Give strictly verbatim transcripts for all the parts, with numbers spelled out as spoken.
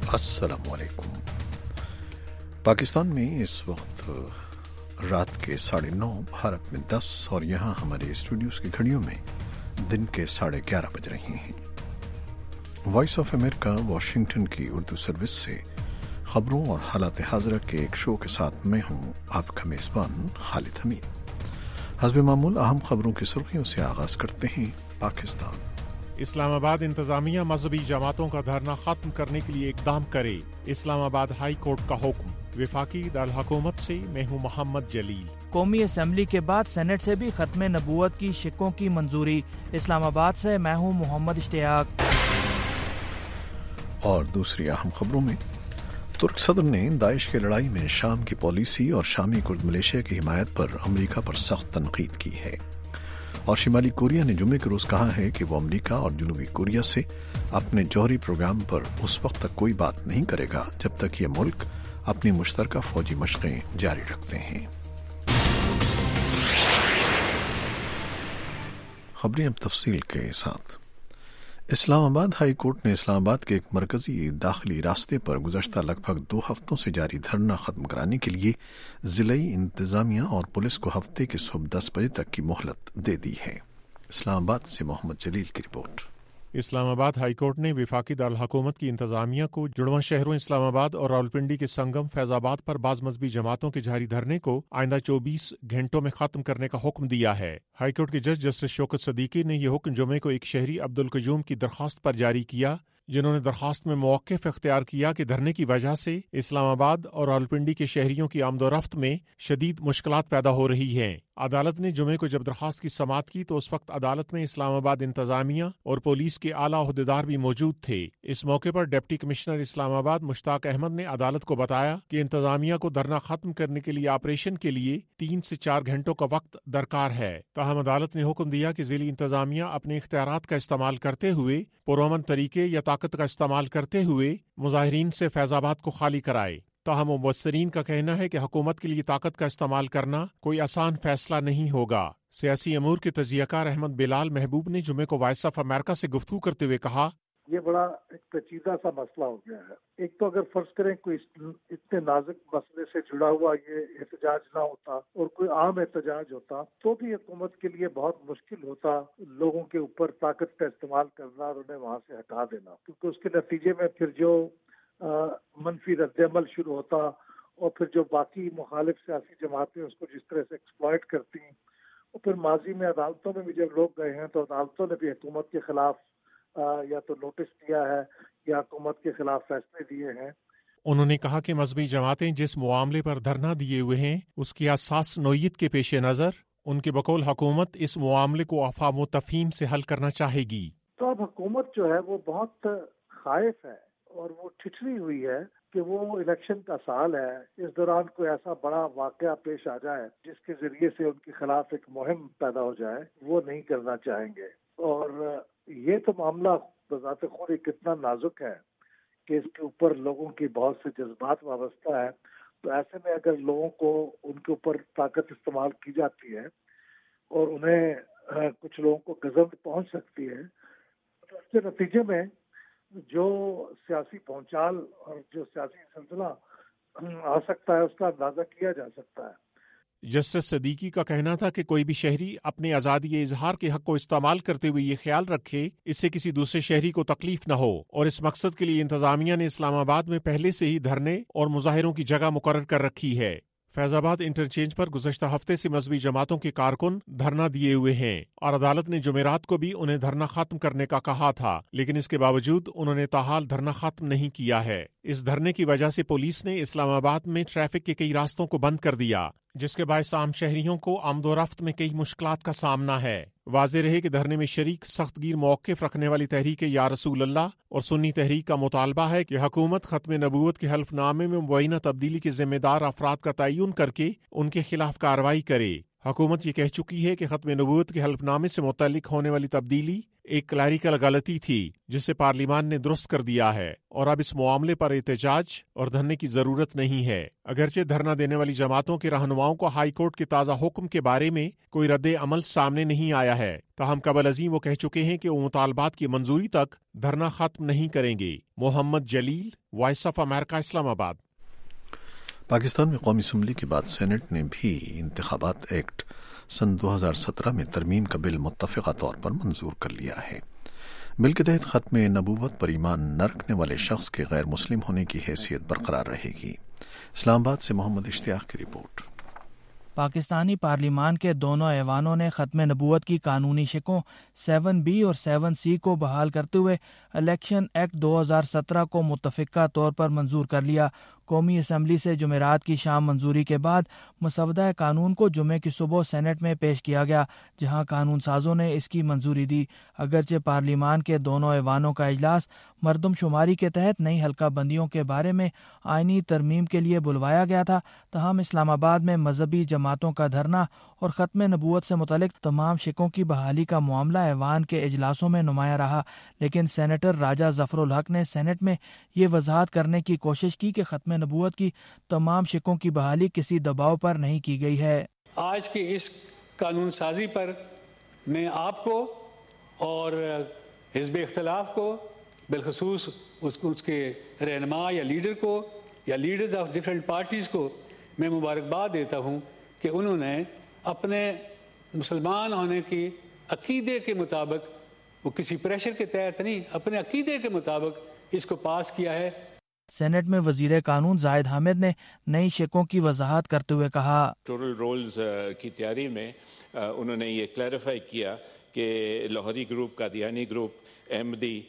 अस्सलाम वालेकुम। पाकिस्तान में इस वक्त रात के साढ़े नौ, भारत में दस और यहाँ हमारे स्टूडियोज़ की घड़ियों में दिन के साढ़े ग्यारह बज रहे हैं। वॉइस ऑफ अमेरिका वाशिंगटन की उर्दू सर्विस से खबरों और हालात हाज़िरा के एक शो के साथ मैं हूँ आपका मेज़बान खालिद हमीद। हस्ब मामूल अहम खबरों की सुर्खियों से आगाज़ करते हैं। पाकिस्तान इस्लामाबाद इंतजामिया मजहबी जमातों का धरना खत्म करने के लिए इकदाम करे, इस्लामाबाद हाई कोर्ट का हुक्म। विफाकी दारुल हुकूमत से मैं हूँ मोहम्मद जलील। कौमी असम्बली के बाद सेनेट से भी खत्म नबूवत की शिकों की मंजूरी, इस्लामाबाद से मैं हूँ मोहम्मद इश्तियाक। और दूसरी अहम खबरों में तुर्क सदर ने दाइश की लड़ाई में शाम की पॉलिसी और शामी कुर्द मलेशिया की हिमायत पर अमरीका पर सख्त तनकीद की है। और शिमाली कोरिया ने जुम्मे के रोज कहा है कि वो अमरीका और जनूबी कोरिया से अपने जौहरी प्रोग्राम पर उस वक्त तक कोई बात नहीं करेगा जब तक ये मुल्क अपनी मुश्तरका फौजी मशक़ें जारी रखते हैं। खबरें अब तफसील के साथ। इस्लामाबाद हाई कोर्ट ने इस्लामाबाद के एक मरकजी दाखिली रास्ते पर गुज़श्ता लगभग दो हफ्तों से जारी धरना खत्म कराने के लिए ज़िलाई इंतज़ामिया और पुलिस को हफ्ते की सुबह दस बजे तक की मोहलत दे दी है। इस्लामाबाद से मोहम्मद जलील की रिपोर्ट। इस्लामाबाद हाई कोर्ट ने विफाकी दारुल हुकूमत की इंतजामिया को जुड़वां शहरों इस्लामाबाद और रावलपिंडी के संगम फैजाबाद पर बाज़ मजहबी जमातों के जारी धरने को आइंदा चौबीस घंटों में खत्म करने का हुक्म दिया है। हाई कोर्ट के जज जस्टिस शौकत सदीकी ने यह हुक्म जुमे को एक शहरी अब्दुल कयूम की दरखास्त पर जारी किया, जिन्होंने दरखास्त में मौक़िफ़ इख्तियार किया कि धरने की वजह से इस्लामाबाद और रावलपिंडी के शहरियों की आमदोरफ्त में शदीद मुश्किलात पैदा हो रही हैं। अदालत ने जुमे को जब दरखास्त की समाअत की तो उस वक्त अदालत में इस्लामाबाद इंतजामिया और पुलिस के आला ओहदेदार भी मौजूद थे। इस मौके पर डिप्टी कमिश्नर इस्लामाबाद मुश्ताक अहमद ने अदालत को बताया कि इंतजामिया को धरना खत्म करने के लिए ऑपरेशन के लिए तीन से चार घंटों का वक्त दरकार है। ताहम अदालत ने हुक्म दिया कि ज़िली इंतजामिया अपने इख्तियारात का इस्तेमाल करते हुए पुरअमन तरीके या ताकत का इस्तेमाल करते हुए मुजाहिरीन से फैजाबाद को खाली कराए। ताहम मुबस्सिरीन का कहना है कि हुकूमत के लिए ताकत का इस्तेमाल करना कोई आसान फैसला नहीं होगा। सियासी अमूर के तजियाकार अहमद बिलाल महबूब ने जुमे को वॉइस ऑफ अमेरिका से गुफ्तगू करते हुए कहा, ये बड़ा एक पेचीदा सा मसला हो गया है। एक तो अगर फर्ज करें कोई इतने नाजुक मसले से जुड़ा हुआ ये एहतजाज ना होता और कोई आम एहतजाज होता तो भी हुकूमत के लिए बहुत मुश्किल होता लोगों के ऊपर ताकत का इस्तेमाल करना और उन्हें वहाँ से हटा देना, क्योंकि उसके नतीजे में फिर जो आ, मनफी रद्द-ए-अमल शुरू होता और फिर जो बाकी मुखालिफ सियासी जमातें उसको जिस तरह से एक्सप्लॉइट करती, और फिर माजी में अदालतों में भी जब लोग गए हैं तो अदालतों ने भी हुकूमत के खिलाफ आ, या तो नोटिस दिया है या हुकूमत के खिलाफ फैसले दिए हैं। उन्होंने कहा कि मजहबी जमातें जिस मामले पर धरना दिए हुए हैं उसकी हसास नोयत के पेश नज़र उनके बकौल हुकूमत इस मामले को अफ़ाम व तफ़हीम से हल करना चाहेगी। तो अब हुकूमत जो है वो बहुत खाइफ है और वो ठिठरी हुई है कि वो इलेक्शन का साल है, इस दौरान कोई ऐसा बड़ा वाकया पेश आ जाए जिसके जरिए से उनके खिलाफ एक मुहिम पैदा हो जाए, वो नहीं करना चाहेंगे। और ये तो मामला बज़ात खुद ही कितना नाजुक है कि इसके ऊपर लोगों की बहुत से जज्बात वाबस्ता है। तो ऐसे में अगर लोगों को उनके ऊपर ताकत इस्तेमाल की जाती है और उन्हें कुछ लोगों को गज़ब पहुंच सकती है तो इसके नतीजे में जो सियासी पहुंचाल और जो सियासी सिलसिला आ सकता है उसका अंदाजा किया जा सकता है। जस्टिस सदीकी का कहना था कि कोई भी शहरी अपने आज़ादी इजहार के हक को इस्तेमाल करते हुए ये ख्याल रखे इससे किसी दूसरे शहरी को तकलीफ न हो, और इस मकसद के लिए इंतजामिया ने इस्लामाबाद में पहले से ही धरने और मुजाहिरों की जगह मुकर्रर कर रखी है। फैजाबाद इंटरचेंज पर गुज़श्ता हफ्ते से मजहबी जमातों के कारकुन धरना दिए हुए हैं और अदालत ने जुमेरात को भी उन्हें धरना खत्म करने का कहा था, लेकिन इसके बावजूद उन्होंने ताहाल धरना खत्म नहीं किया है। इस धरने की वजह से पुलिस ने इस्लामाबाद में ट्रैफिक के कई रास्तों को बंद कर दिया, जिसके बायस आम शहरियों को आमदोरफ्त में कई मुश्किलात का सामना है। वाज़ेह रहे कि धरने में शरीक सख्तगीर मौक़िफ़ रखने वाली तहरीक या रसूल अल्लाह और सुन्नी तहरीक का मुतालबा है कि हुकूमत खत्म नबूवत के हल्फनामे में मुबैना तब्दीली के जिम्मेदार अफराद का तयन करके उनके खिलाफ कार्रवाई करे। हुकूमत ये कह चुकी है कि खत्म नबूवत के हल्फनामे से मुतल्लिक होने वाली तब्दीली ایک کلیریکل غلطی تھی جسے پارلیمان نے درست کر دیا ہے اور اب اس معاملے پر احتجاج اور دھرنے کی ضرورت نہیں ہے۔ اگرچہ دھرنا دینے والی جماعتوں کے رہنماؤں کو ہائی کورٹ کے تازہ حکم کے بارے میں کوئی رد عمل سامنے نہیں آیا ہے، تاہم قبل ازیں وہ کہہ چکے ہیں کہ وہ مطالبات کی منظوری تک دھرنا ختم نہیں کریں گے۔ محمد جلیل، وائس آف امریکہ، اسلام آباد۔ پاکستان میں قومی اسمبلی کے بعد سینٹ نے بھی انتخابات ایکٹ سن دو ہزار سترہ میں ترمیم کا بل متفقہ طور پر منظور کر لیا ہے۔ بل کے تحت ختم نبوت پر ایمان نہ رکھنے والے شخص کے غیر مسلم ہونے کی حیثیت برقرار رہے گی۔ اسلام آباد سے محمد اشتیاق کی رپورٹ۔ پاکستانی پارلیمان کے دونوں ایوانوں نے ختم نبوت کی قانونی شکوں سیون بی اور سیون سی کو بحال کرتے ہوئے الیکشن ایکٹ دو ہزار سترہ کو متفقہ طور پر منظور کر لیا۔ قومی اسمبلی سے جمعرات کی شام منظوری کے بعد مسودہ قانون کو جمعے کی صبح سینٹ میں پیش کیا گیا، جہاں قانون سازوں نے اس کی منظوری دی۔ اگرچہ پارلیمان کے دونوں ایوانوں کا اجلاس مردم شماری کے تحت نئی حلقہ بندیوں کے بارے میں آئینی ترمیم کے لیے بلوایا گیا تھا، تاہم اسلام آباد میں مذہبی جماعتوں کا دھرنا اور ختم نبوت سے متعلق تمام شکوں کی بحالی کا معاملہ ایوان کے اجلاسوں میں نمایاں رہا، لیکن سینیٹر راجہ ظفر الحق نے سینٹ میں یہ وضاحت کرنے کی کوشش کی کہ ختم نبوت کی تمام شکوں کی بحالی کسی دباؤ پر نہیں کی گئی ہے۔ آج کی اس قانون سازی پر میں آپ کو اور حزب اختلاف کو، بالخصوص اس اس کے رہنما یا لیڈر کو یا لیڈرز آف ڈفرینٹ پارٹیز کو میں مبارکباد دیتا ہوں کہ انہوں نے اپنے مسلمان ہونے کی عقیدے کے مطابق، وہ کسی پریشر کے تحت نہیں، اپنے عقیدے کے مطابق اس کو پاس کیا ہے۔ سینٹ میں وزیر قانون زاہد حامد نے نئی شکوں کی وضاحت کرتے ہوئے کہا، ٹوٹل رولز کی تیاری میں انہوں نے یہ کلیریفائی کیا کہ لاہوری گروپ، قادیانی گروپ، احمدی،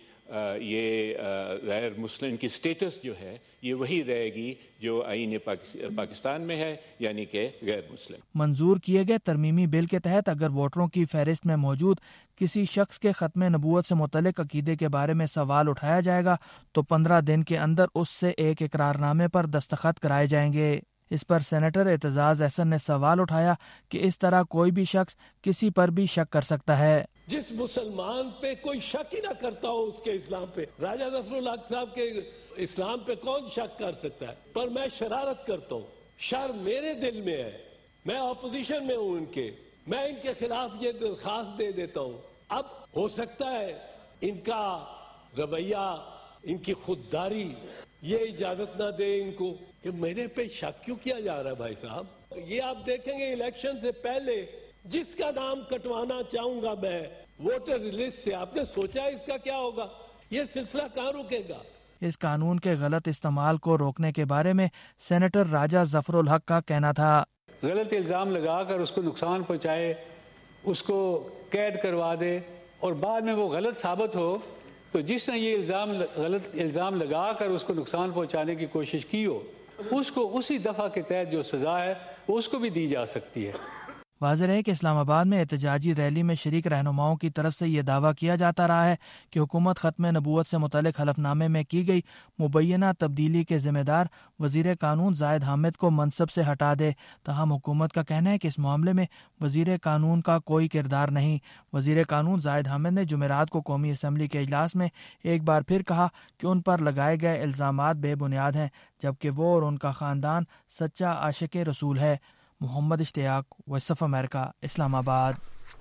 یہ غیر مسلم کی سٹیٹس جو ہے یہ وہی رہے گی جو آئین پاکستان میں ہے، یعنی کہ غیر مسلم۔ منظور کیے گئے ترمیمی بل کے تحت اگر ووٹروں کی فہرست میں موجود کسی شخص کے ختم نبوت سے متعلق عقیدے کے بارے میں سوال اٹھایا جائے گا تو پندرہ دن کے اندر اس سے ایک اقرار نامے پر دستخط کرائے جائیں گے۔ اس پر سینیٹر اعتزاز احسن نے سوال اٹھایا کہ اس طرح کوئی بھی شخص کسی پر بھی شک کر سکتا ہے۔ جس مسلمان پہ کوئی شک ہی نہ کرتا ہو اس کے اسلام پہ، راجہ ظفر الحق صاحب کے اسلام پہ کون شک کر سکتا ہے؟ پر میں شرارت کرتا ہوں، شر میرے دل میں ہے، میں اپوزیشن میں ہوں ان کے، میں ان کے خلاف یہ درخواست دے دیتا ہوں۔ اب ہو سکتا ہے ان کا رویہ، ان کی خودداری یہ اجازت نہ دے ان کو کہ میرے پہ شک کیوں کیا جا رہا ہے۔ بھائی صاحب یہ آپ دیکھیں گے الیکشن سے پہلے جس کا نام کٹوانا چاہوں گا میں ووٹر لسٹ سے، آپ نے سوچا اس کا کیا ہوگا؟ یہ سلسلہ کہاں رکے گا؟ اس قانون کے غلط استعمال کو روکنے کے بارے میں سینیٹر راجہ ظفر الحق کا کہنا تھا، غلط الزام لگا کر اس کو نقصان پہنچائے، اس کو قید کروا دے اور بعد میں وہ غلط ثابت ہو تو جس نے یہ الزام غلط الزام لگا کر اس کو نقصان پہنچانے کی کوشش کی ہو اس کو اسی دفعہ کے تحت جو سزا ہے وہ اس کو بھی دی جا سکتی ہے۔ واضح ہے کہ اسلام آباد میں احتجاجی ریلی میں شریک رہنماؤں کی طرف سے یہ دعویٰ کیا جاتا رہا ہے کہ حکومت ختم نبوت سے متعلق حلف نامے میں کی گئی مبینہ تبدیلی کے ذمہ دار وزیر قانون زاہد حامد کو منصب سے ہٹا دے، تاہم حکومت کا کہنا ہے کہ اس معاملے میں وزیر قانون کا کوئی کردار نہیں۔ وزیر قانون زاہد حامد نے جمعرات کو قومی اسمبلی کے اجلاس میں ایک بار پھر کہا کہ ان پر لگائے گئے الزامات بے بنیاد ہیں، جبکہ وہ اور ان کا خاندان سچا عاشق رسول ہے۔ محمد اشتیاق، وائس آف امریکہ، اسلام آباد۔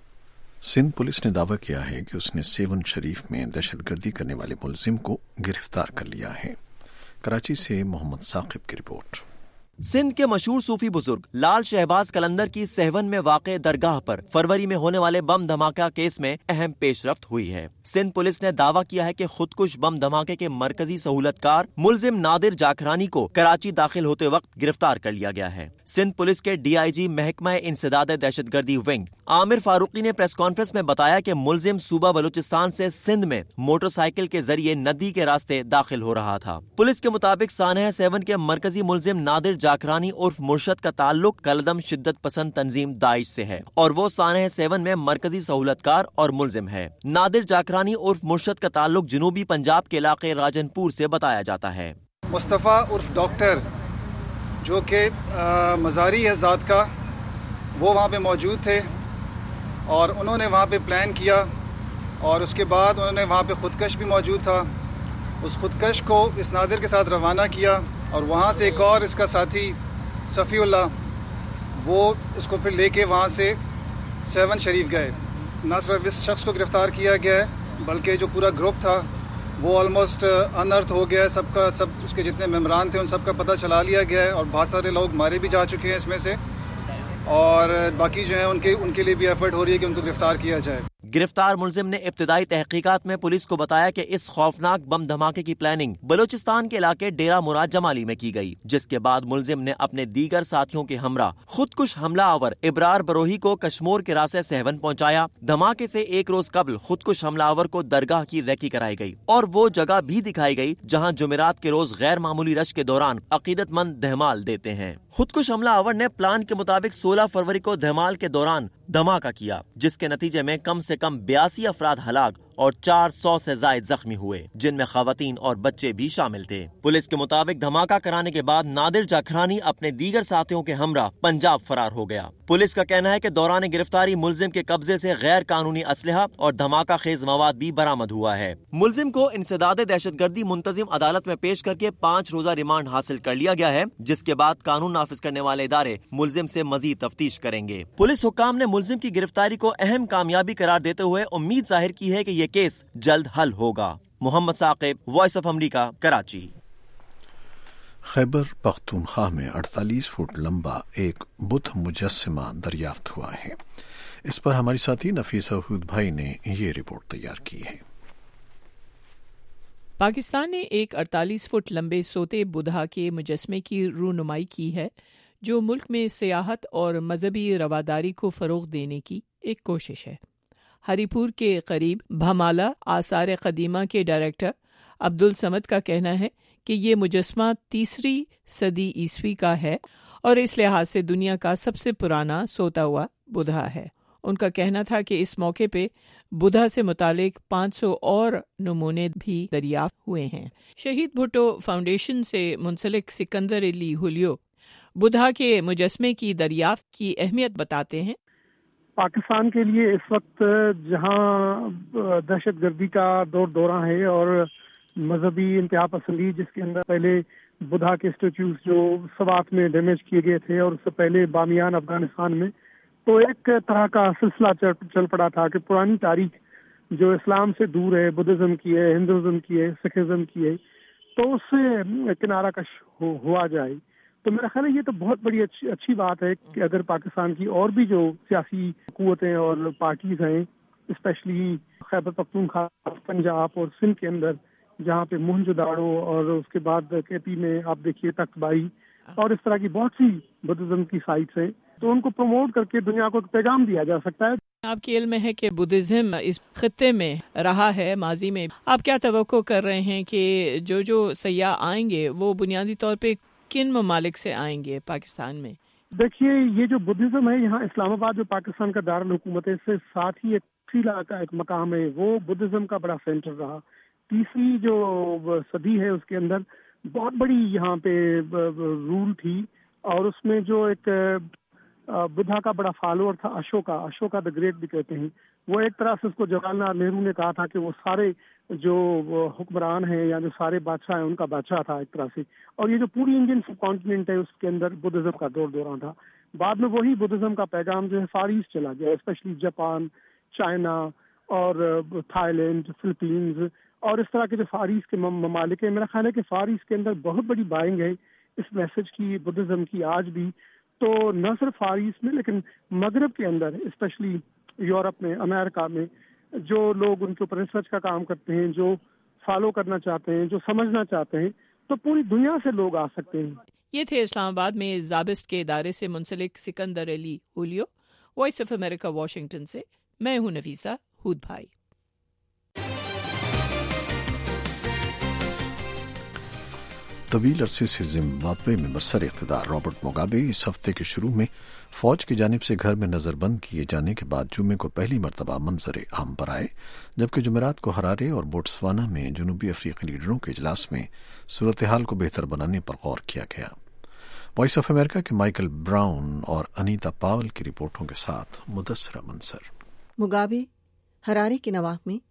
سندھ پولیس نے دعویٰ کیا ہے کہ اس نے سیون شریف میں دہشت گردی کرنے والے ملزم کو گرفتار کر لیا ہے۔ کراچی سے محمد ثاقب کی رپورٹ۔ سندھ کے مشہور صوفی بزرگ لال شہباز قلندر کی سیون میں واقع درگاہ پر فروری میں ہونے والے بم دھماکہ کیس میں اہم پیش رفت ہوئی ہے۔ سندھ پولیس نے دعویٰ کیا ہے کہ خودکش بم دھماکے کے مرکزی سہولت کار ملزم نادر جاکھرانی کو کراچی داخل ہوتے وقت گرفتار کر لیا گیا ہے۔ سندھ پولیس کے ڈی آئی جی محکمہ انسداد دہشت گردی ونگ عامر فاروقی نے پریس کانفرنس میں بتایا کہ ملزم صوبہ بلوچستان سے سندھ میں موٹر سائیکل کے ذریعے ندی کے راستے داخل ہو رہا تھا۔ پولیس کے مطابق سانحہ سیون کے مرکزی ملزم نادر جاکھرانی عرف مرشد کا تعلق کلدم شدت پسند تنظیم داعش سے ہے اور وہ سانحہ سیون میں مرکزی سہولت کار اور ملزم ہے۔ نادر جاکھرانی عرف مرشد کا تعلق جنوبی پنجاب کے علاقے راجن پور سے بتایا جاتا ہے۔ مصطفیٰ عرف ڈاکٹر جو کہ مزاری ہے ذات کا، وہ وہاں پہ موجود تھے اور انہوں نے وہاں پہ پلان کیا اور اس کے بعد انہوں نے وہاں پہ خودکش بھی موجود تھا. اس خودکش کو اس نادر کے ساتھ روانہ کیا اور وہاں سے ایک اور اس کا ساتھی صفی اللہ وہ اس کو پھر لے کے وہاں سے سیون شریف گئے. نہ صرف اس شخص کو گرفتار کیا گیا ہے بلکہ جو پورا گروپ تھا وہ آلموسٹ انرتھ ہو گیا ہے. سب کا سب اس کے جتنے ممبران تھے ان سب کا پتہ چلا لیا گیا ہے اور بہت سارے لوگ مارے بھی جا چکے ہیں اس میں سے, اور باقی جو ہیں ان کے ان کے لیے بھی ایفرٹ ہو رہی ہے کہ ان کو گرفتار کیا جائے. گرفتار ملزم نے ابتدائی تحقیقات میں پولیس کو بتایا کہ اس خوفناک بم دھماکے کی پلاننگ بلوچستان کے علاقے ڈیرہ مراد جمالی میں کی گئی, جس کے بعد ملزم نے اپنے دیگر ساتھیوں کے ہمراہ خودکش حملہ آور ابرار بروہی کو کشمور کے راستے سہون پہنچایا. دھماکے سے ایک روز قبل خودکش حملہ آور کو درگاہ کی ریکی کرائی گئی اور وہ جگہ بھی دکھائی گئی جہاں جمعرات کے روز غیر معمولی رش کے دوران عقیدت مند دہمال دیتے ہیں. خودکش حملہ آور نے پلان کے مطابق سولہ فروری کو دہمال کے دوران دھماکہ کیا, جس کے نتیجے میں کم سے کم بیاسی افراد ہلاک اور چار سو سے زائد زخمی ہوئے, جن میں خواتین اور بچے بھی شامل تھے. پولیس کے مطابق دھماکہ کرانے کے بعد نادر جاکھرانی اپنے دیگر ساتھیوں کے ہمراہ پنجاب فرار ہو گیا. پولیس کا کہنا ہے کہ دوران گرفتاری ملزم کے قبضے سے غیر قانونی اسلحہ اور دھماکہ خیز مواد بھی برآمد ہوا ہے. ملزم کو انسداد دہشت گردی منتظم عدالت میں پیش کر کے پانچ روزہ ریمانڈ حاصل کر لیا گیا ہے, جس کے بعد قانون نافذ کرنے والے ادارے ملزم سے مزید تفتیش کریں گے. پولیس حکام نے ملزم کی گرفتاری کو اہم کامیابی قرار دیتے ہوئے امید ظاہر کی ہے کہ یہ کیس جلد حل ہوگا. Muhammad Saqib, voice of America, Karachi. Khyber Pakhtunkhwa میں اڑتالیس فٹ لمبا ایک بدھ مجسمہ دریافت ہوا ہے. اس پر ہماری ساتھی نفیسہ ہود بھائی نے یہ رپورٹ تیار کی ہے. پاکستان نے ایک اڑتالیس فٹ لمبے سوتے بدھا کے مجسمے کی رونمائی کی ہے جو ملک میں سیاحت اور مذہبی رواداری کو فروغ دینے کی ایک کوشش ہے. ہری پور کے قریب بھامالا آثار قدیمہ کے ڈائریکٹر عبدالصمد کا کہنا ہے کہ یہ مجسمہ تیسری صدی عیسوی کا ہے اور اس لحاظ سے دنیا کا سب سے پرانا سوتا ہوا بدھا ہے. ان کا کہنا تھا کہ اس موقع پہ بدھا سے متعلق پانچ سو اور نمونے بھی دریافت ہوئے ہیں. شہید بھٹو فاؤنڈیشن سے منسلک سکندر علی ہولیو بدھا کے مجسمے کی دریافت کی اہمیت بتاتے ہیں. پاکستان کے لیے اس وقت جہاں دہشت گردی کا دور دورہ ہے اور مذہبی انتہا پسندی جس کے اندر پہلے بدھا کے اسٹیچوز جو سوات میں ڈیمیج کیے گئے تھے اور اس سے پہلے بامیان افغانستان میں, تو ایک طرح کا سلسلہ چل پڑا تھا کہ پرانی تاریخ جو اسلام سے دور ہے, بدھزم کی ہے, ہندوازم کی ہے, سکھزم کی ہے, تو اس سے کنارہ کش ہوا جائے. تو میرا خیال ہے یہ تو بہت بڑی اچھی اچھی بات ہے کہ اگر پاکستان کی اور بھی جو سیاسی قوتیں اور پارٹیز ہیں, اسپیشلی خیبر پختونخوا, پنجاب اور سندھ کے اندر جہاں پہ مہنجو داڑو اور اس کے بعد کے پی میں آپ دیکھیے تخت بائی اور اس طرح کی بہت سی بدھزم کی سائٹس ہیں, تو ان کو پروموٹ کر کے دنیا کو ایک پیغام دیا جا سکتا ہے. آپ کے علم میں ہے کہ بدھزم اس خطے میں رہا ہے ماضی میں, آپ کیا توقع کر رہے ہیں کہ جو جو سیاح آئیں گے وہ بنیادی طور پہ کن ممالک سے آئیں گے پاکستان میں؟ دیکھیے یہ جو بدھزم ہے یہاں اسلام آباد جو پاکستان کا دارالحکومت ہے, اس سے ساتھ ہی ایک سیلا کا ایک مقام ہے, وہ بدھزم کا بڑا سینٹر رہا. تیسری جو صدی ہے اس کے اندر بہت بڑی یہاں پہ رول تھی اور اس میں جو ایک بدھا کا بڑا فالوور تھا اشوکا, اشوکا دا گریٹ بھی کہتے ہیں, وہ ایک طرح سے اس کو جواہر لال نہرو نے کہا تھا کہ وہ سارے جو حکمران ہیں یا جو سارے بادشاہ ہیں ان کا بادشاہ تھا ایک طرح سے. اور یہ جو پوری انڈین سب کانٹیننٹ ہے اس کے اندر بدھزم کا دور دوران تھا. بعد میں وہی بدھزم کا پیغام جو ہے فار ایسٹ چلا گیا, اسپیشلی جاپان, چائنا اور تھائی لینڈ, فلپینز اور اس طرح کے جو فار ایسٹ کے ممالک ہیں. میرا خیال ہے کہ فار ایسٹ کے اندر بہت بڑی بائنگ ہے اس میسج کی, بدھزم کی آج بھی. تو نہ صرف فار ایسٹ میں لیکن مغرب کے اندر اسپیشلی یورپ میں, امریکہ میں جو لوگ ان کے اوپر ریسرچ کا کام کرتے ہیں, جو فالو کرنا چاہتے ہیں, جو سمجھنا چاہتے ہیں, تو پوری دنیا سے لوگ آ سکتے ہیں. یہ تھے اسلام آباد میں زابسٹ کے ادارے سے منسلک Sikandar Ali Holio. Voice of America Washington سے میں ہوں نفیسہ ہود بھائی. طویل عرصے سے زمبابوے میں برسر اقتدار رابرٹ موگابے اس ہفتے کے شروع میں فوج کی جانب سے گھر میں نظر بند کیے جانے کے بعد جمعے کو پہلی مرتبہ منظر عام پر آئے, جبکہ جمعرات کو ہرارے اور بوٹسوانا میں جنوبی افریقی لیڈروں کے اجلاس میں صورتحال کو بہتر بنانے پر غور کیا گیا. وائس آف امریکہ کے مائیکل براؤن اور انیتا پاول کی رپورٹوں کے ساتھ مدثرہ منصر. موگابے ہرارے کے نواح میں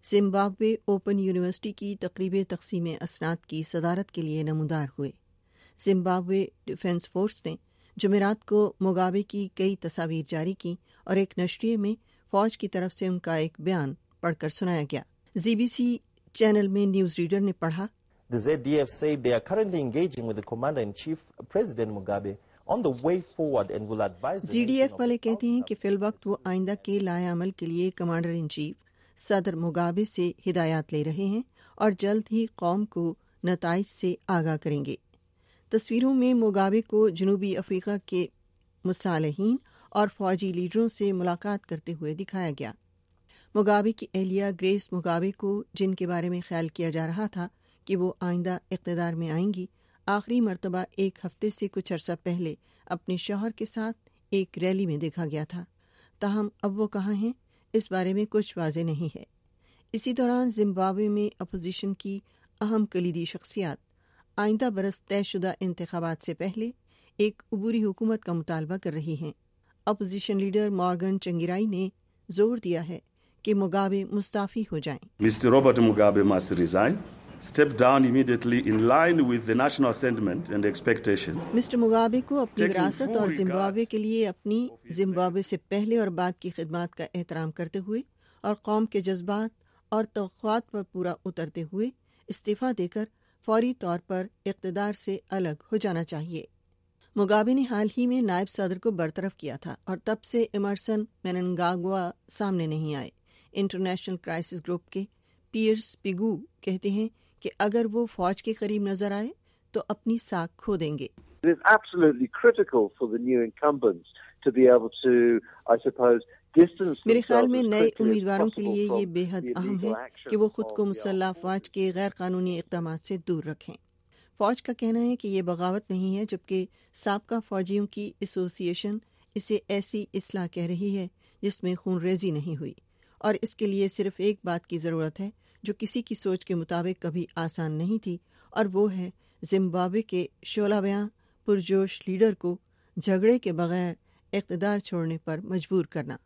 زمبابوے اوپن یونیورسٹی کی تقریب تقسیم اسناد کی صدارت کے لیے نمودار ہوئے۔ زمبابوے ڈیفنس فورس نے جمعرات کو موگابے کی کئی تصاویر جاری کی اور ایک نشریے میں فوج کی طرف سے ان کا ایک بیان پڑھ کر سنایا گیا۔ زی بی سی چینل میں نیوز ریڈر نے پڑھا، The Z D F said they are currently engaging with the Commander-in-Chief, President Mugabe, on the way forward and will advise the Z D F والے کہتے ہیں کہ فی الوقت وہ آئندہ کے لائحہ عمل کے لیے کمانڈر ان چیف صدر مگابے سے ہدایات لے رہے ہیں اور جلد ہی قوم کو نتائج سے آگاہ کریں گے۔ تصویروں میں مگابے کو جنوبی افریقہ کے مصالحین اور فوجی لیڈروں سے ملاقات کرتے ہوئے دکھایا گیا۔ مگابے کی اہلیہ گریس مگابے کو، جن کے بارے میں خیال کیا جا رہا تھا کہ وہ آئندہ اقتدار میں آئیں گی، آخری مرتبہ ایک ہفتے سے کچھ عرصہ پہلے اپنے شوہر کے ساتھ ایک ریلی میں دیکھا گیا تھا۔ تاہم اب وہ کہاں ہیں، اس بارے میں کچھ واضح نہیں ہے۔ اسی دوران زمبابوے میں اپوزیشن کی اہم کلیدی شخصیات آئندہ برس طے شدہ انتخابات سے پہلے ایک عبوری حکومت کا مطالبہ کر رہی ہیں۔ اپوزیشن لیڈر مارگن چنگیرائی نے زور دیا ہے کہ مگابے مستعفی ہو جائیں۔ Mister Robert Mugabe must resign. Step down immediately in line with the national sentiment and expectation. Mister Mugabe کو اپنی وراثت اور زمبابوے کے لیے اپنی زمبابوے سے پہلے اور بعد کی خدمات کا احترام کرتے ہوئے اور قوم کے جذبات اور توقعات پر پورا اترتے ہوئے استعفیٰ دے کر فوری طور پر اقتدار سے الگ ہو جانا چاہیے۔ مگابے نے حال ہی میں نائب صدر کو برطرف کیا تھا اور تب سے ایمرسن مننگاگوا سامنے نہیں آئے۔ انٹرنیشنل کرائسس گروپ کے پیئرس پیگو کہتے ہیں کہ اگر وہ فوج کے قریب نظر آئے تو اپنی ساکھ کھو دیں گے۔ It is absolutely critical for the new incumbents to be able to, I suppose, distance میرے خیال میں themselves as نئے quickly as امیدواروں کے possible لیے یہ from بے حد the اہم ہے illegal action کہ وہ خود کو of the مسلح افواج کے غیر قانونی اقدامات سے دور رکھیں۔ فوج کا کہنا ہے کہ یہ بغاوت نہیں ہے، جبکہ سابقہ فوجیوں کی ایسوسی ایشن اسے ایسی اصلاح کہہ رہی ہے جس میں خون ریزی نہیں ہوئی، اور اس کے لیے صرف ایک بات کی ضرورت ہے جو کسی کی سوچ کے مطابق کبھی آسان نہیں تھی، اور وہ ہے زمبابوے کے شعلہ بیاں پرجوش لیڈر کو جھگڑے کے بغیر اقتدار چھوڑنے پر مجبور کرنا۔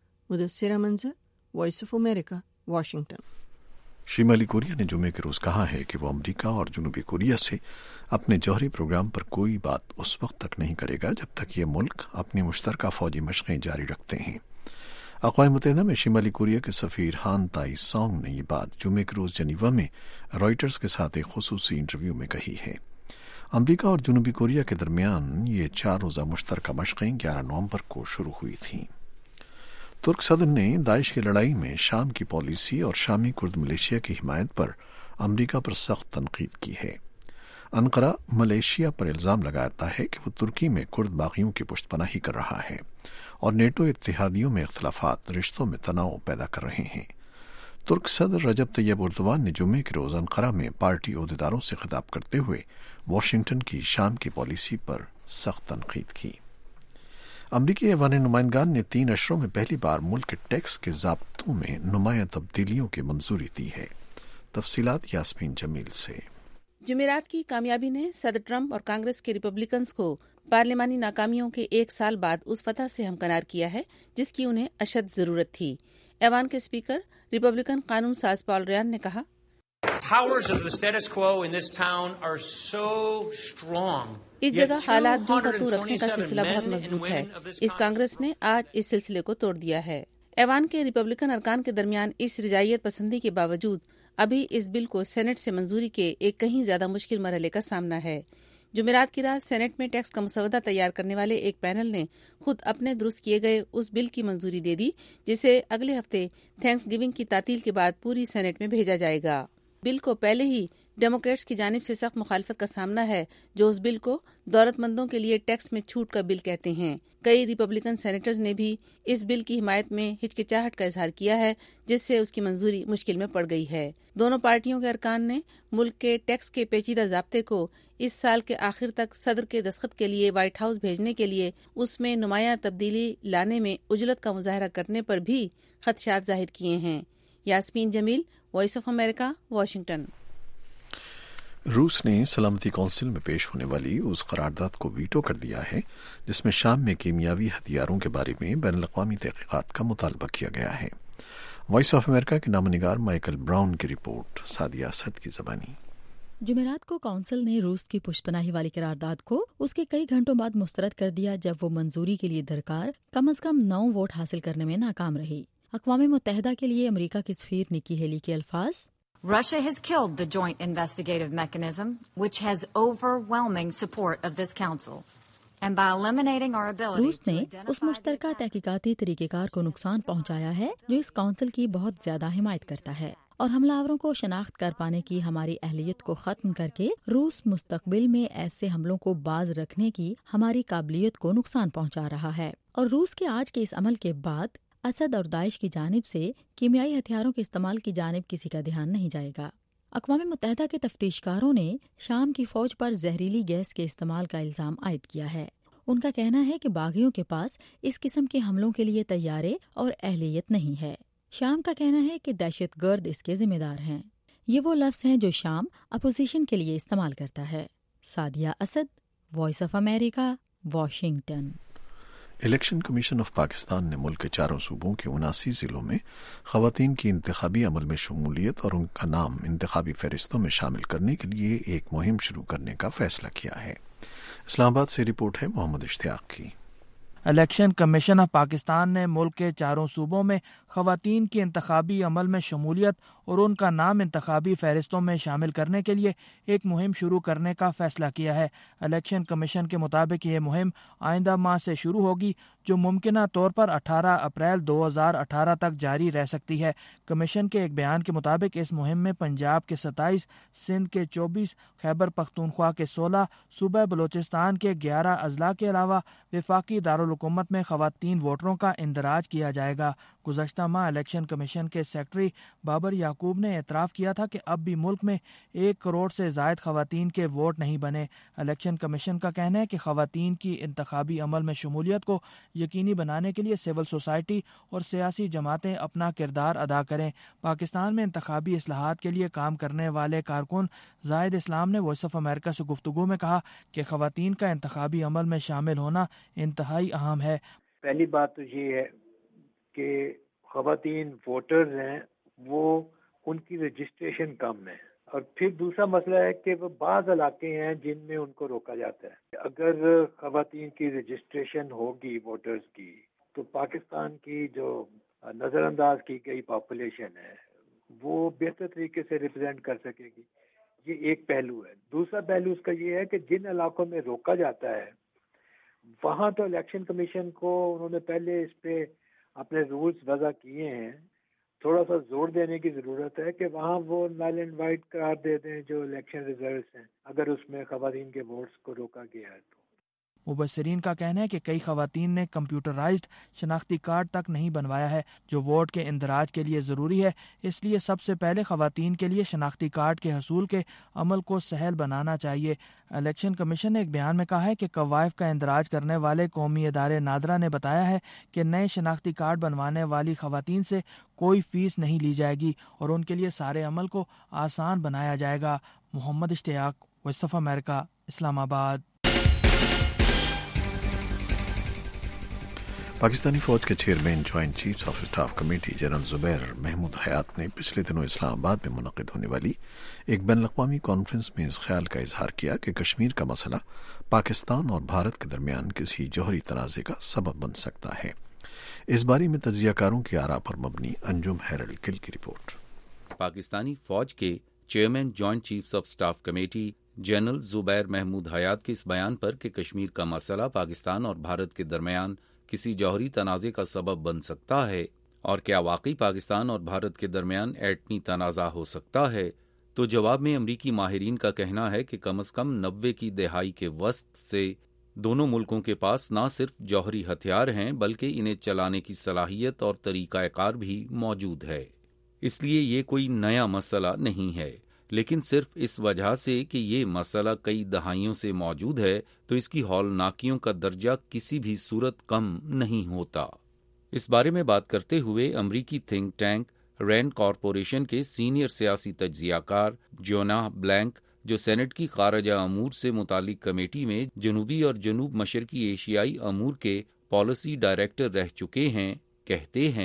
Mudassira Manzar, voice of America, Washington. شمالی کوریا نے جمعے کے روز کہا ہے کہ وہ امریکہ اور جنوبی کوریا سے اپنے جوہری پروگرام پر کوئی بات اس وقت تک نہیں کرے گا جب تک یہ ملک اپنی مشترکہ فوجی مشقیں جاری رکھتے ہیں۔ اقوام متحدہ میں شمالی کوریا کے سفیر ہان تائی سانگ نے یہ بات جمعے کے روز جنیوا میں رائٹرز کے ساتھ ایک خصوصی انٹرویو میں کہی ہے۔ امریکہ اور جنوبی کوریا کے درمیان یہ چار روزہ مشترکہ مشقیں گیارہ نومبر کو شروع ہوئی تھیں۔ ترک صدر نے داعش کی لڑائی میں شام کی پالیسی اور شامی کرد ملیشیا کی حمایت پر امریکہ پر سخت تنقید کی ہے۔ انقرہ ملیشیا پر الزام لگاتا ہے کہ وہ ترکی میں کرد باغیوں کی پشت پناہی کر رہا ہے اور نیٹو اتحادیوں میں اختلافات رشتوں میں تناؤ پیدا کر رہے ہیں۔ ترک صدر رجب طیب اردوان نے جمعے کے روز انقرہ میں پارٹی عہدیداروں سے خطاب کرتے ہوئے واشنگٹن کی شام کی پالیسی پر سخت تنقید کی۔ امریکی ایوان نمائندگان نے تین اشروں میں پہلی بار ملک کے ٹیکس کے ضابطوں میں نمایاں تبدیلیوں کی منظوری دی ہے۔ تفصیلات یاسمین جمیل سے۔ جمعرات کی کامیابی نے صدر ٹرمپ اور کانگریس کے ریپبلکنز کو پارلیمانی ناکامیوں کے ایک سال بعد اس فتح سے ہمکنار کیا ہے جس کی انہیں اشد ضرورت تھی۔ ایوان کے اسپیکر ریپبلکن قانون ساز پال ریان نے کہا، اس جگہ حالات جو کا تو رکھنے کا سلسلہ بہت مضبوط ہے۔ اس کانگریس نے آج اس سلسلے کو توڑ دیا ہے۔ ایوان کے ریپبلکن ارکان کے درمیان اس رجائیت پسندی کے باوجود ابھی اس بل کو سینٹ سے منظوری کے ایک کہیں زیادہ مشکل مرحلے کا سامنا ہے۔ جمعرات کی رات سینٹ میں ٹیکس کا مسودہ تیار کرنے والے ایک پینل نے خود اپنے درست کیے گئے اس بل کی منظوری دے دی جسے اگلے ہفتے تھینکس گیونگ کی تعطیل کے بعد پوری سینٹ میں بھیجا جائے گا۔ بل کو پہلے ہی ڈیموکریٹس کی جانب سے سخت مخالفت کا سامنا ہے، جو اس بل کو دولت مندوں کے لیے ٹیکس میں چھوٹ کا بل کہتے ہیں۔ کئی ریپبلکن سینیٹرز نے بھی اس بل کی حمایت میں ہچکچاہٹ کا اظہار کیا ہے، جس سے اس کی منظوری مشکل میں پڑ گئی ہے۔ دونوں پارٹیوں کے ارکان نے ملک کے ٹیکس کے پیچیدہ ضابطے کو اس سال کے آخر تک صدر کے دستخط کے لیے وائٹ ہاؤس بھیجنے کے لیے اس میں نمایاں تبدیلی لانے میں عجلت کا مظاہرہ کرنے پر بھی خدشات ظاہر کیے ہیں۔ Yasmeen Jamil, voice of America, Washington. روس نے سلامتی کونسل میں پیش ہونے والی اس قرارداد کو ویٹو کر دیا ہے جس میں شام میں کیمیاوی ہتھیاروں کے بارے میں بین الاقوامی تحقیقات کا مطالبہ کیا گیا ہے۔ وائس آف امریکہ کے نامہ نگار مائیکل براؤن کی رپورٹ، سعدیہ اسد کی زبانی۔ جمعرات کو کونسل نے روس کی پشت پناہی والی قرارداد کو اس کے کئی گھنٹوں بعد مسترد کر دیا، جب وہ منظوری کے لیے درکار کم از کم نو ووٹ حاصل کرنے میں ناکام رہی۔ اقوام متحدہ کے لیے امریکہ کی سفیر نکی ہیلی کے الفاظ: Russia has killed the joint investigative mechanism, which has overwhelming support of this council. And by eliminating our ability روس نے اس مشترکہ تحقیقاتی طریقہ کار کو نقصان پہنچایا ہے جو اس کونسل کی بہت زیادہ حمایت کرتا ہے، اور حملہ آوروں کو شناخت کر پانے کی ہماری اہلیت کو ختم کر کے روس مستقبل میں ایسے حملوں کو باز رکھنے کی ہماری قابلیت کو نقصان پہنچا رہا ہے۔ اور روس کے آج کے اس عمل کے بعد اسد اور داعش کی جانب سے کیمیائی ہتھیاروں کے استعمال کی جانب کسی کا دھیان نہیں جائے گا۔ اقوام متحدہ کے تفتیشکاروں نے شام کی فوج پر زہریلی گیس کے استعمال کا الزام عائد کیا ہے۔ ان کا کہنا ہے کہ باغیوں کے پاس اس قسم کے حملوں کے لیے تیارے اور اہلیت نہیں ہے۔ شام کا کہنا ہے کہ دہشت گرد اس کے ذمہ دار ہیں۔ یہ وہ لفظ ہیں جو شام اپوزیشن کے لیے استعمال کرتا ہے۔ Sadia Asad, voice of America, Washington. Election commission of Pakistan نے ملک کے چاروں صوبوں کے اناسی ضلعوں میں خواتین کی انتخابی عمل میں شمولیت اور ان کا نام انتخابی فہرستوں میں شامل کرنے کے لیے ایک مہم شروع کرنے کا فیصلہ کیا ہے۔ اسلام آباد سے رپورٹ ہے محمد اشتیاق کی۔ الیکشن کمیشن آف پاکستان نے ملک کے چاروں صوبوں میں خواتین کی انتخابی عمل میں شمولیت اور ان کا نام انتخابی فہرستوں میں شامل کرنے کے لیے ایک مہم شروع کرنے کا فیصلہ کیا ہے۔ الیکشن کمیشن کے مطابق یہ مہم آئندہ ماہ سے شروع ہوگی، جو ممکنہ طور پر اٹھارہ اپریل دو ہزار اٹھارہ تک جاری رہ سکتی ہے۔ کمیشن کے ایک بیان کے مطابق اس مہم میں پنجاب کے ستائیس، سندھ کے چوبیس، خیبر پختونخوا کے سولہ، صوبہ بلوچستان کے گیارہ اضلاع کے علاوہ وفاقی دارالحکومت میں خواتین ووٹروں کا اندراج کیا جائے گا۔ گزشتہ ماہ الیکشن کمیشن کے سیکرٹری بابر یعقوب نے اعتراف کیا تھا کہ اب بھی ملک میں ایک کروڑ سے زائد خواتین کے ووٹ نہیں بنے۔ الیکشن کمیشن کا کہنا ہے کہ خواتین کی انتخابی عمل میں شمولیت کو یقینی بنانے کے لیے سول سوسائٹی اور سیاسی جماعتیں اپنا کردار ادا کریں۔ پاکستان میں انتخابی اصلاحات کے لیے کام کرنے والے کارکن زاہد اسلام نے وائس آف امریکہ سے گفتگو میں کہا کہ خواتین کا انتخابی عمل میں شامل ہونا انتہائی اہم ہے۔ پہلی بات تو یہ ہے کہ خواتین ووٹرز ہیں وہ ان کی رجسٹریشن کم ہے، اور پھر دوسرا مسئلہ ہے کہ وہ بعض علاقے ہیں جن میں ان کو روکا جاتا ہے۔ اگر خواتین کی رجسٹریشن ہوگی ووٹرز کی تو پاکستان کی جو نظر انداز کی گئی پاپولیشن ہے وہ بہتر طریقے سے ریپرزینٹ کر سکے گی۔ یہ ایک پہلو ہے۔ دوسرا پہلو اس کا یہ ہے کہ جن علاقوں میں روکا جاتا ہے وہاں تو الیکشن کمیشن کو انہوں نے پہلے اس پہ اپنے رولز وضع کیے ہیں، تھوڑا سا زور دینے کی ضرورت ہے کہ وہاں وہ نل اینڈ وائٹ قرار دے دیں جو الیکشن ریزلٹس ہیں، اگر اس میں خواتین کے ووٹس کو روکا گیا ہے تو۔ مبصرین کا کہنا ہے کہ کئی خواتین نے کمپیوٹرائزڈ شناختی کارڈ تک نہیں بنوایا ہے جو ووٹ کے اندراج کے لیے ضروری ہے، اس لیے سب سے پہلے خواتین کے لیے شناختی کارڈ کے حصول کے عمل کو سہل بنانا چاہیے۔ الیکشن کمیشن نے ایک بیان میں کہا ہے کہ قوائف کا اندراج کرنے والے قومی ادارے نادرا نے بتایا ہے کہ نئے شناختی کارڈ بنوانے والی خواتین سے کوئی فیس نہیں لی جائے گی اور ان کے لیے سارے عمل کو آسان بنایا جائے گا۔ محمد اشتیاق، وائس آف امریکہ، اسلام آباد۔ پاکستانی فوج کے chairman joint chiefs of staff committee general Zubair Mahmood Hayat نے پچھلے دنوں اسلام آباد میں منعقد ہونے والی ایک بین الاقوامی کانفرنس میں اس خیال کا اظہار کیا کہ کشمیر کا مسئلہ پاکستان اور بھارت کے درمیان کسی جوہری تنازع کا سبب بن سکتا ہے۔ اس بارے میں تجزیہ کاروں کی آراء پر مبنی انجم ہیرلڈ کل کی رپورٹ۔ پاکستانی فوج کے chairman joint chiefs of staff committee general Zubair Mahmood Hayat کے اس بیان پر کہ کشمیر کا مسئلہ پاکستان اور بھارت کے درمیان کسی جوہری تنازع کا سبب بن سکتا ہے اور کیا واقعی پاکستان اور بھارت کے درمیان ایٹمی تنازع ہو سکتا ہے، تو جواب میں امریکی ماہرین کا کہنا ہے کہ کم از کم نوے کی دہائی کے وسط سے دونوں ملکوں کے پاس نہ صرف جوہری ہتھیار ہیں بلکہ انہیں چلانے کی صلاحیت اور طریقہ کار بھی موجود ہے۔ اس لیے یہ کوئی نیا مسئلہ نہیں ہے، لیکن صرف اس وجہ سے کہ یہ مسئلہ کئی دہائیوں سے موجود ہے تو اس کی ہولناکیوں کا درجہ کسی بھی صورت کم نہیں ہوتا۔ اس بارے میں بات کرتے ہوئے امریکی تھنک ٹینک رینڈ کارپوریشن کے سینئر سیاسی تجزیہ کار جوناہ بلینک، جو سینٹ کی خارجہ امور سے متعلق کمیٹی میں جنوبی اور جنوب مشرقی ایشیائی امور کے پالیسی ڈائریکٹر رہ چکے ہیں، کہتے ہیں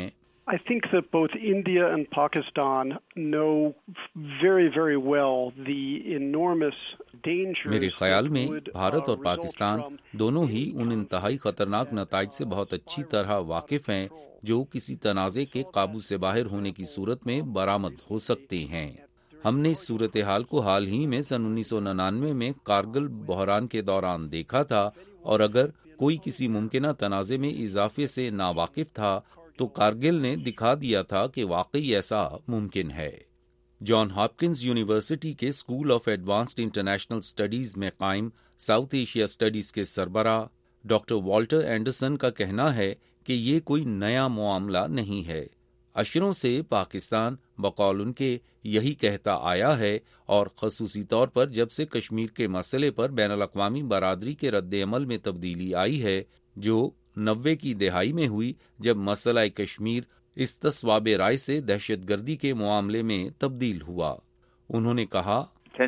I think that both India and Pakistan know very, very well the enormous dangers. मेरे ख्याल में भारत और पाकिस्तान दोनों ही उन इंतहाई खतरनाक नताइज से बहुत अच्छी तरह वाकिफ हैं जो किसी तनाज़े के काबू से बाहर होने की सूरत में बरामद हो सकते हैं। हमने इस सूरत हाल को हाल ही में सन उन्नीस सौ निन्यानवे में कारगिल बहरान के दौरान देखा था, और अगर कोई किसी मुमकिना तनाज़े में इजाफे से नावाकिफ था तो कारगिल ने दिखा दिया था कि वाकई ऐसा मुमकिन है। जॉन हॉपकिंस यूनिवर्सिटी के school of advanced international studies में कायम साउथ एशिया स्टडीज के सरबराह डॉक्टर वॉल्टर एंडरसन का कहना है कि ये कोई नया मामला नहीं है। अशरों से पाकिस्तान बकौल उनके यही कहता आया है, और खसूसी तौर पर जब से कश्मीर के मसले पर बैनुल-अक़वामी बरादरी के रद्द-ए-अमल में तब्दीली आई है जो नब्बे की दहाई में हुई, जब मसला कश्मीर इस तस्वाब राय से दहशतगर्दी के मामले में तब्दील हुआ। उन्होंने कहा,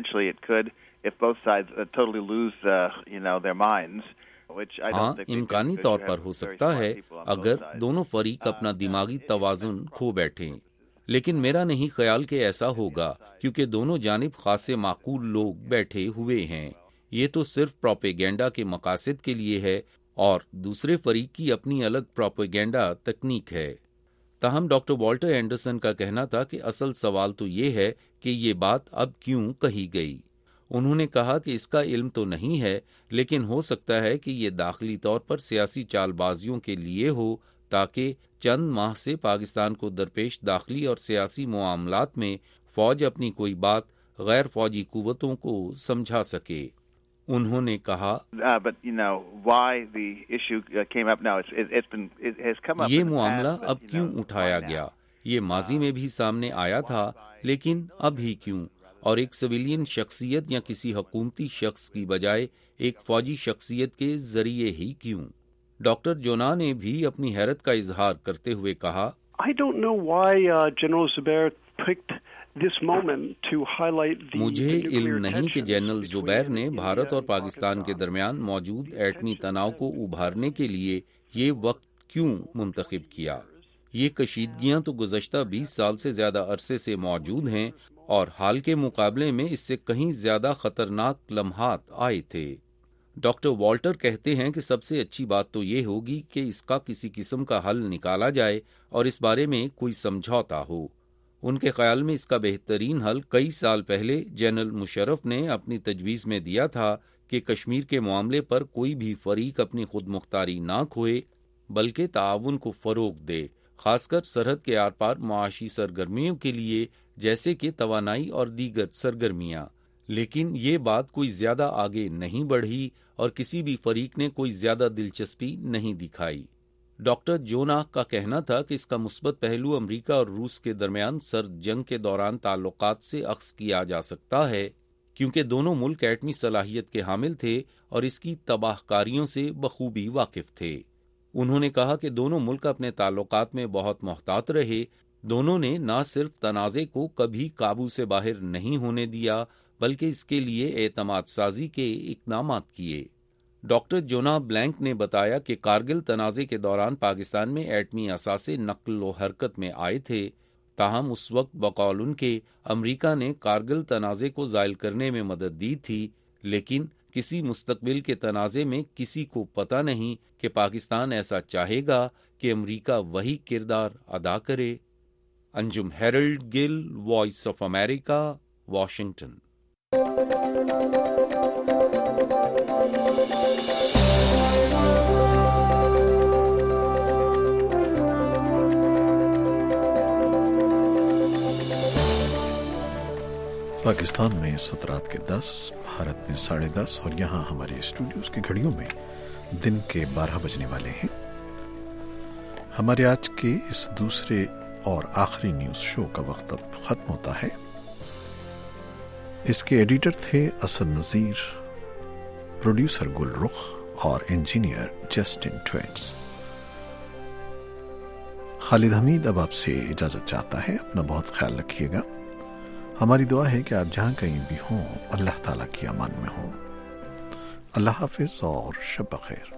हाँ, इम्कानी तौर पर हो सकता है अगर दोनों फरीक अपना दिमागी तवाज़ुन खो बैठें, लेकिन मेरा नहीं ख्याल कि ऐसा होगा, क्योंकि दोनों जानिब खासे माकूल लोग बैठे हुए हैं। ये तो सिर्फ प्रोपेगेंडा के मकासद के लिए है और दूसरे फरीक की अपनी अलग प्रोपेगेंडा तकनीक है। ताहम डॉक्टर वॉल्टर एंडरसन का कहना था कि असल सवाल तो ये है कि ये बात अब क्यों कही गई। उन्होंने कहा कि इसका इल्म तो नहीं है, लेकिन हो सकता है कि ये दाखिली तौर पर सियासी चालबाजियों के लिए हो, ताकि चंद माह से पाकिस्तान को दरपेश दाखिली और सियासी मामलात में फौज अपनी कोई बात गैर फौजी कुव्वतों को समझा सके। उन्होंने कहा, ये मामला अब क्यों उठाया गया? ये माजी में भी सामने आया था, लेकिन अब ही क्यों? और एक सिविलियन शख्सियत या किसी हुकूमती शख्स की बजाय एक फौजी शख्सियत के जरिए ही क्यों? डॉक्टर जोना ने भी अपनी हैरत का इजहार करते हुए कहा, I don't know why uh, General Zubair picked this moment to highlight the मुझे इल्म नहीं कि जनरल जुबैर ने भारत और पाकिस्तान के दरमियान मौजूद एटमी तनाव को उभारने के लिए ये वक्त क्यों मुंतखब किया। ये कशीदगियां तो गुज़श्ता बीस साल से ज्यादा अरसे से मौजूद हैं, और हाल के मुकाबले में इससे कहीं ज्यादा खतरनाक लम्हात आए थे। डॉक्टर वॉल्टर कहते हैं कि सबसे अच्छी बात तो ये होगी कि इसका किसी किस्म का हल निकाला जाए और इस बारे में कोई समझौता हो। उनके ख्याल में इसका बेहतरीन हल कई साल पहले जनरल मुशर्रफ ने अपनी तजवीज़ में दिया था कि कश्मीर के मामले पर कोई भी फरीक अपनी खुद मुख्तारी ना खोए, बल्कि ताआवुन को फ़रोग दे, खासकर सरहद के आर पार मुआशी सरगर्मियों के लिए, जैसे कि तवानाई और दीगर सरगर्मियां। लेकिन ये बात कोई ज्यादा आगे नहीं बढ़ी और किसी भी फरीक ने कोई ज्यादा दिलचस्पी नहीं दिखाई। डॉक्टर जोना का कहना था कि इसका मुस्बत पहलू अमेरिका और रूस के दरमियान सर्द जंग के दौरान ताल्लुकात से अक्स किया जा सकता है, क्योंकि दोनों मुल्क एटमी सलाहियत के हामिल थे और इसकी तबाहकारियों से बखूबी वाकिफ थे। उन्होंने कहा कि दोनों मुल्क अपने ताल्लुकात में बहुत मोहतात रहे। दोनों ने न सिर्फ तनाज़े को कभी काबू से बाहर नहीं होने दिया, बल्कि इसके लिए एतमाद साजी के इक़दामात किए। डॉक्टर जोना ब्लैंक ने बताया कि कारगिल तनाज़े के दौरान पाकिस्तान में एटमी असासे नक्ल व हरकत में आए थे, ताहम उस वक्त बकौल उनके अमरीका ने कारगिल तनाज़े को ज़ाइल करने में मदद दी थी, लेकिन किसी मुस्तकबिल के तनाज़े में किसी को पता नहीं कि पाकिस्तान ऐसा चाहेगा कि अमरीका वही किरदार अदा करे। Anjum Harold Gill, voice of America, Washington. Pakistan में इस वक्त रात के दस, भारत में साढ़े दस और यहाँ हमारे स्टूडियोज की घड़ियों में दिन के बारह बजने वाले हैं। हमारे आज के इस दूसरे और आखिरी न्यूज शो का वक्त अब खत्म होता है। इसके एडिटर थे असद नजीर, प्रोड्यूसर गुल रुख और इंजीनियर जस्टिन ट्वेंट्स। खालिद हमीद अब आपसे इजाजत चाहता है। अपना बहुत ख्याल रखिएगा। हमारी दुआ है कि आप जहां कहीं भी हों, अल्लाह ताला की अमान में हों। अल्लाह हाफिज और शब बखैर।